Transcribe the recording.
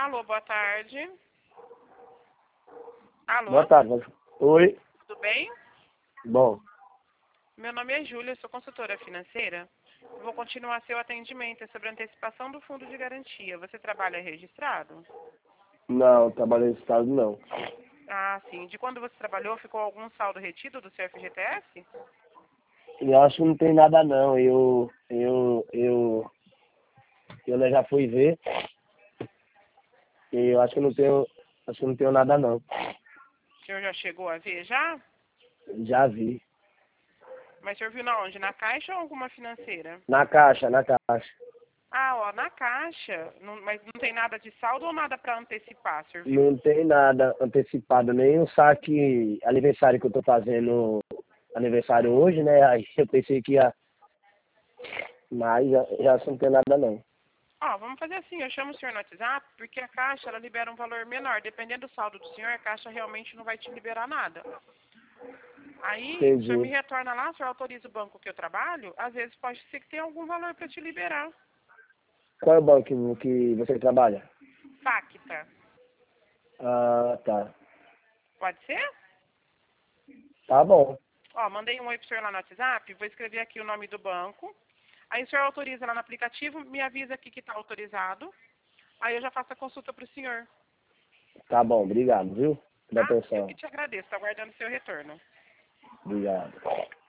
Alô, boa tarde. Alô, Boa tarde. Oi. tudo bem? Bom, Meu nome é Júlia, sou consultora financeira. Vou continuar seu atendimento é sobre a antecipação do fundo de garantia. Você trabalha registrado? não, trabalhei nesse estado não. Ah, sim. De quando você trabalhou, ficou algum saldo retido do seu FGTS? Eu acho que não tem nada não. Eu já fui ver e eu acho que não tenho nada não. O senhor já chegou a ver já? Já vi. Mas o senhor viu na onde? Na Caixa ou alguma financeira? Na caixa, na caixa. Ah, ó, na Caixa. Mas não tem nada de saldo ou nada para antecipar, o senhor viu? Não tem nada antecipado, nem o saque aniversário que eu tô fazendo aniversário hoje, né? Aí eu pensei que ia. Mas já não tem nada não. Ó, vamos fazer assim, eu chamo o senhor no WhatsApp, porque a Caixa, ela libera um valor menor. Dependendo do saldo do senhor, a Caixa realmente não vai te liberar nada. Aí, o senhor me Entendi. retorna lá, o senhor autoriza o banco que eu trabalho, às vezes pode ser que tenha algum valor para te liberar. Qual é o banco que você trabalha? Facta, Ah, tá. pode ser? Tá bom. Ó, mandei um oi pro senhor lá no WhatsApp, vou escrever aqui o nome do banco. Aí o senhor autoriza lá no aplicativo, me avisa aqui que está autorizado. Aí eu já faço a consulta para o senhor. Tá bom, obrigado, viu? Pela Tá? Eu que atenção. te agradeço, tá aguardando o seu retorno. Obrigado.